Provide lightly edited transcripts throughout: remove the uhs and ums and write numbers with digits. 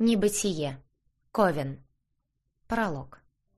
Небытие. Ковен. Пролог.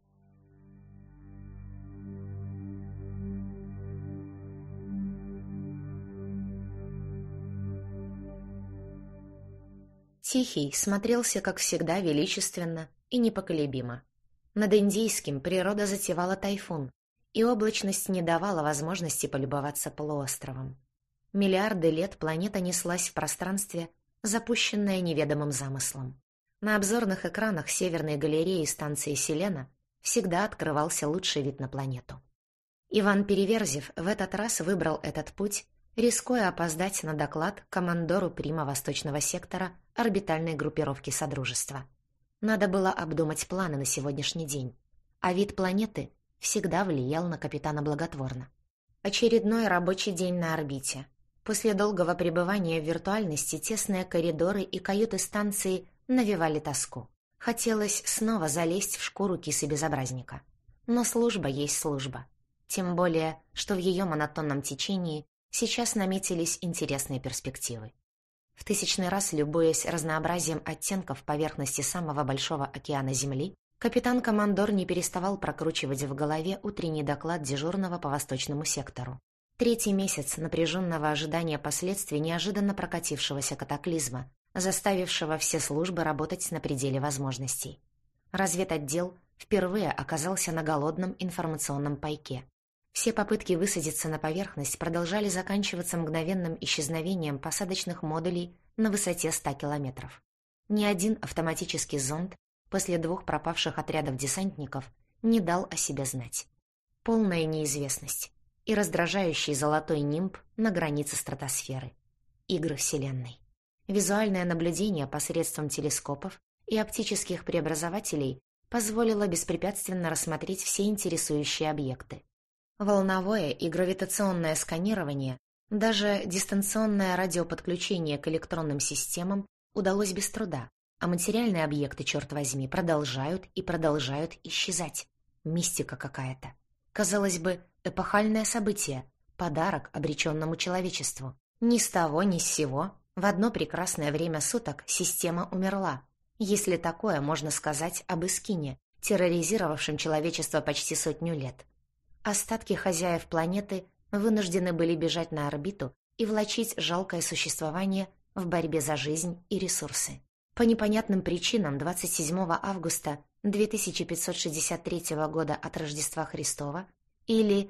Тихий смотрелся, как всегда, величественно и непоколебимо. Над Индийским природа затевала тайфун, и облачность не давала возможности полюбоваться полуостровом. Миллиарды лет планета неслась в пространстве, запущенная неведомым замыслом. На обзорных экранах Северной галереи станции «Селена» всегда открывался лучший вид на планету. Иван Переверзев в этот раз выбрал этот путь, рискуя опоздать на доклад командору Прима Восточного сектора орбитальной группировки Содружества. Надо было обдумать планы на сегодняшний день, а вид планеты всегда влиял на капитана благотворно. Очередной рабочий день на орбите. После долгого пребывания в виртуальности тесные коридоры и каюты станции навевали тоску. Хотелось снова залезть в шкуру кисы-безобразника. Но служба есть служба. Тем более, что в ее монотонном течении сейчас наметились интересные перспективы. В тысячный раз, любуясь разнообразием оттенков поверхности самого большого океана Земли, капитан-командор не переставал прокручивать в голове утренний доклад дежурного по восточному сектору. Третий месяц напряженного ожидания последствий неожиданно прокатившегося катаклизма, заставившего все службы работать на пределе возможностей. Разведотдел впервые оказался на голодном информационном пайке. Все попытки высадиться на поверхность продолжали заканчиваться мгновенным исчезновением посадочных модулей на высоте 100 километров. Ни один автоматический зонд после 2 пропавших отрядов десантников не дал о себе знать. Полная неизвестность и раздражающий золотой нимб на границе стратосферы. Игры Вселенной. Визуальное наблюдение посредством телескопов и оптических преобразователей позволило беспрепятственно рассмотреть все интересующие объекты. Волновое и гравитационное сканирование, даже дистанционное радиоподключение к электронным системам удалось без труда, а материальные объекты, черт возьми, продолжают исчезать. Мистика какая-то. Казалось бы, эпохальное событие, подарок обреченному человечеству. Ни с того, ни с сего, в одно прекрасное время суток система умерла, если такое можно сказать об Искине, терроризировавшем человечество почти 100 лет. Остатки хозяев планеты вынуждены были бежать на орбиту и влачить жалкое существование в борьбе за жизнь и ресурсы. По непонятным причинам 27 августа 2563 года от Рождества Христова или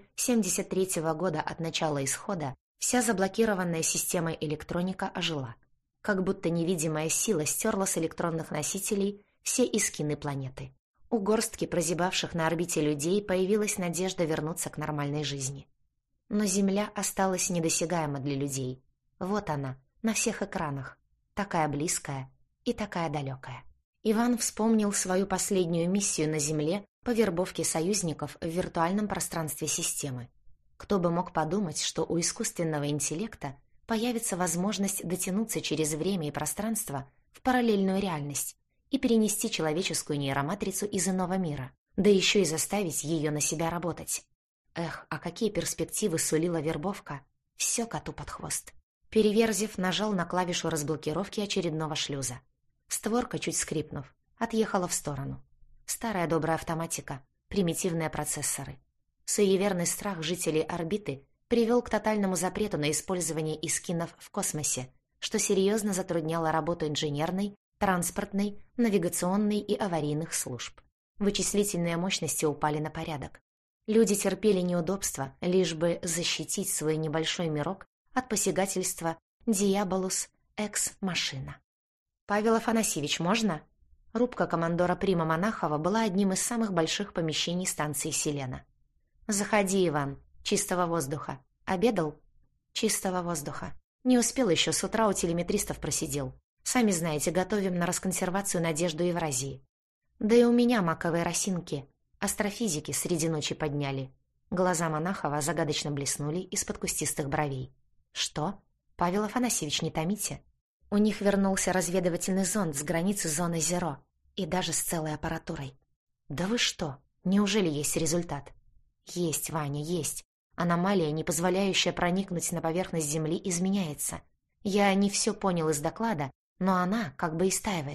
73 года от начала исхода вся заблокированная системой электроника ожила, как будто невидимая сила стерла с электронных носителей все искины планеты. У горстки прозябавших на орбите людей появилась надежда вернуться к нормальной жизни. Но Земля осталась недосягаема для людей. Вот она, на всех экранах, такая близкая и такая далекая. Иван вспомнил свою последнюю миссию на Земле по вербовке союзников в виртуальном пространстве системы. Кто бы мог подумать, что у искусственного интеллекта появится возможность дотянуться через время и пространство в параллельную реальность и перенести человеческую нейроматрицу из иного мира, да еще и заставить ее на себя работать. Эх, а какие перспективы сулила вербовка! Все коту под хвост. Переверзев нажал на клавишу разблокировки очередного шлюза. Створка, чуть скрипнув, отъехала в сторону. Старая добрая автоматика, примитивные процессоры. Суеверный страх жителей орбиты привел к тотальному запрету на использование искинов в космосе, что серьезно затрудняло работу инженерной, транспортной, навигационной и аварийных служб. Вычислительные мощности упали на порядок. Люди терпели неудобства, лишь бы защитить свой небольшой мирок от посягательства «Диаболус экс-машина». «Павел Афанасьевич, можно?» Рубка командора Прима Монахова была одним из самых больших помещений станции «Селена». «Заходи, Иван. Чистого воздуха. Обедал?» «Чистого воздуха. Не успел еще, с утра у телеметристов просидел. Сами знаете, готовим на расконсервацию Надежду Евразии. Да и у меня маковые росинки. Астрофизики среди ночи подняли». Глаза Монахова загадочно блеснули из-под кустистых бровей. «Что? Павел Афанасьевич, не томите?» У них вернулся разведывательный зонд с границы зоны Зеро. И даже с целой аппаратурой. «Да вы что? Неужели есть результат?» «Есть, Ваня, есть. Аномалия, не позволяющая проникнуть на поверхность Земли, изменяется. Я не все понял из доклада, но она как бы истаивает.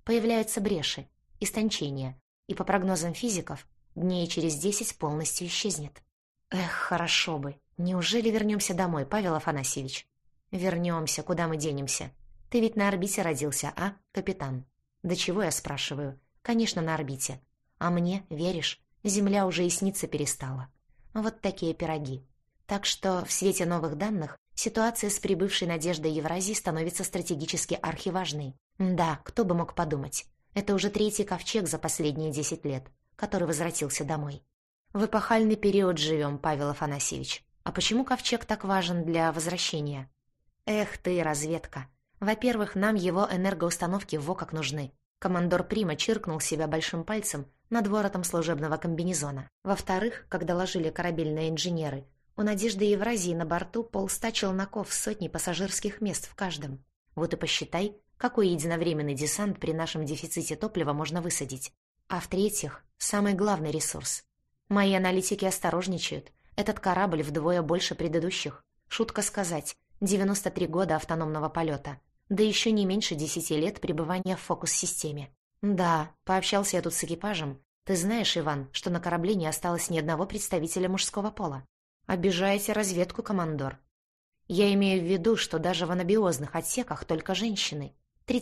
появляются бреши, истончения, и, по прогнозам физиков, дней через 10 полностью исчезнет. Эх, хорошо бы. Неужели вернемся домой, Павел Афанасьевич? Вернемся, куда мы денемся? Ты ведь на орбите родился, а, капитан? Да чего я спрашиваю? Конечно, на орбите. А мне, веришь, Земля уже и сниться перестала. Вот такие пироги. Так что в свете новых данных ситуация с прибывшей Надеждой Евразии становится стратегически архиважной. Да, кто бы мог подумать. Это уже 3-й ковчег за последние 10 лет, который возвратился домой. В эпохальный период живем, Павел Афанасьевич. А почему ковчег так важен для возвращения? Эх ты, разведка. Во-первых, нам его энергоустановки во как нужны. Командор Прима чиркнул себя большим пальцем над воротом служебного комбинезона. Во-вторых, когда ложили корабельные инженеры, у Надежды Евразии на борту 100 челноков с сотней пассажирских мест в каждом. Вот и посчитай, какой единовременный десант при нашем дефиците топлива можно высадить. А в-третьих, самый главный ресурс. Мои аналитики осторожничают. Этот корабль вдвое больше предыдущих. Шутка сказать, 93 года автономного полета. Да еще не меньше 10 лет пребывания в фокус-системе. Да, пообщался я тут с экипажем. Ты знаешь, Иван, что на корабле не осталось ни одного представителя мужского пола. Обижаете разведку, командор. Я имею в виду, что даже в анабиозных отсеках только женщины.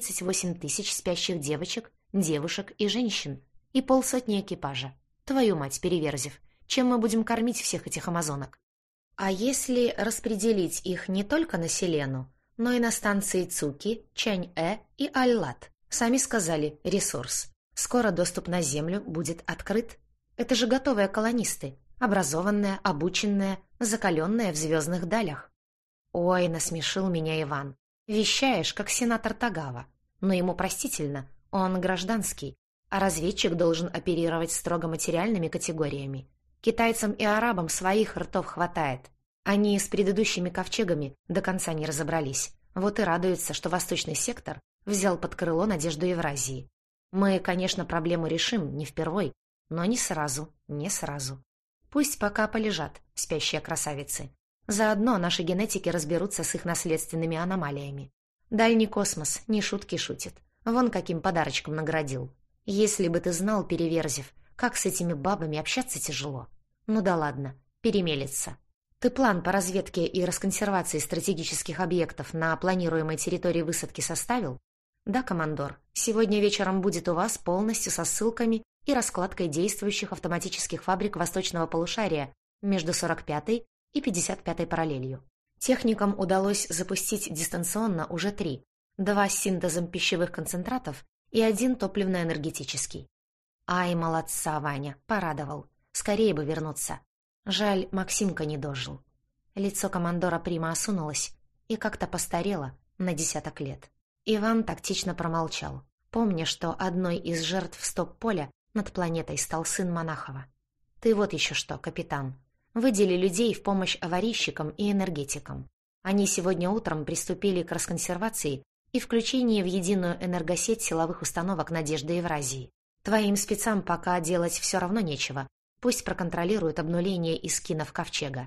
38 тысяч спящих девочек, девушек и женщин. И 50 экипажа. Твою мать, Переверзев, чем мы будем кормить всех этих амазонок? А если распределить их не только на Селену, но и на станции Цуки, Чань-Э и Аллат? Сами сказали, ресурс. Скоро доступ на Землю будет открыт. Это же готовые колонисты, образованные, обученные, закаленные в звездных далях. Ой, насмешил меня Иван. Вещаешь, как сенатор Тагава. Но ему простительно, он гражданский, а разведчик должен оперировать строго материальными категориями. Китайцам и арабам своих ртов хватает. Они с предыдущими ковчегами до конца не разобрались. Вот и радуются, что восточный сектор взял под крыло Надежду Евразии. Мы, конечно, проблему решим не впервой, но не сразу, не сразу. Пусть пока полежат, спящие красавицы. Заодно наши генетики разберутся с их наследственными аномалиями. Дальний космос не шутки шутит. Вон каким подарочком наградил. Если бы ты знал, Переверзев, как с этими бабами общаться тяжело. Ну да ладно, перемелется. Ты план по разведке и расконсервации стратегических объектов на планируемой территории высадки составил? Да, командор. Сегодня вечером будет у вас полностью со ссылками и раскладкой действующих автоматических фабрик восточного полушария между 45-й и 55-й параллелью. Техникам удалось запустить дистанционно уже 3. 2 с синтезом пищевых концентратов и 1 топливно-энергетический. Ай, молодца, Ваня, порадовал. Скорее бы вернуться. Жаль, Максимка не дожил. Лицо командора Прима осунулось и как-то постарело на 10 лет. Иван тактично промолчал, помня, что одной из жертв стоп-поля над планетой стал сын Монахова. Ты вот еще что, капитан. Выдели людей в помощь аварийщикам и энергетикам. Они сегодня утром приступили к расконсервации и включению в единую энергосеть силовых установок Надежды Евразии. Твоим спецам пока делать все равно нечего. Пусть проконтролируют обнуление эскинов ковчега.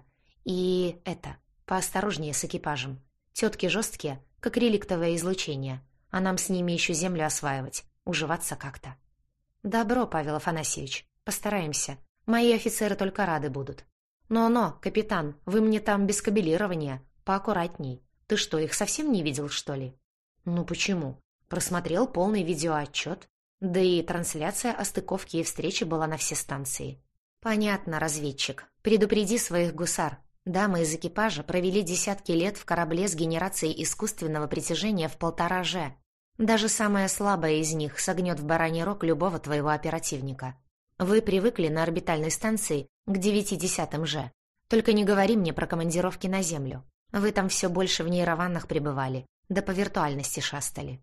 И это, поосторожнее с экипажем. Тетки жесткие, как реликтовое излучение, а нам с ними еще землю осваивать, уживаться как-то. Добро, Павел Афанасьевич, постараемся. Мои офицеры только рады будут. Но, капитан, вы мне там без кабелирования, поаккуратней. Ты что, их совсем не видел, что ли? Ну почему? Просмотрел полный видеоотчет. Да и трансляция о стыковке и встрече была на все станции. Понятно, разведчик. Предупреди своих гусар. Дамы из экипажа провели десятки лет в корабле с генерацией искусственного притяжения в 1,5 Ж. Даже самая слабая из них согнет в бараний рог любого твоего оперативника. Вы привыкли на орбитальной станции к 0,9 Ж. Только не говори мне про командировки на Землю. Вы там все больше в нейрованнах пребывали, да по виртуальности шастали.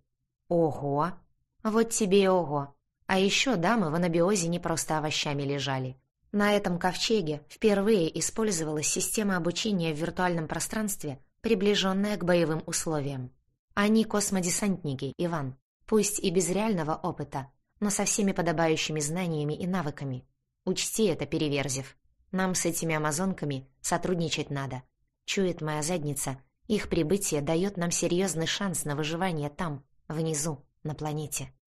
Ого! Вот тебе и ого! А еще дамы в анабиозе не просто овощами лежали. На этом ковчеге впервые использовалась система обучения в виртуальном пространстве, приближенная к боевым условиям. Они космодесантники, Иван, пусть и без реального опыта, но со всеми подобающими знаниями и навыками. Учти это, Переверзев. Нам с этими амазонками сотрудничать надо. Чует моя задница, их прибытие дает нам серьезный шанс на выживание там, внизу, на планете.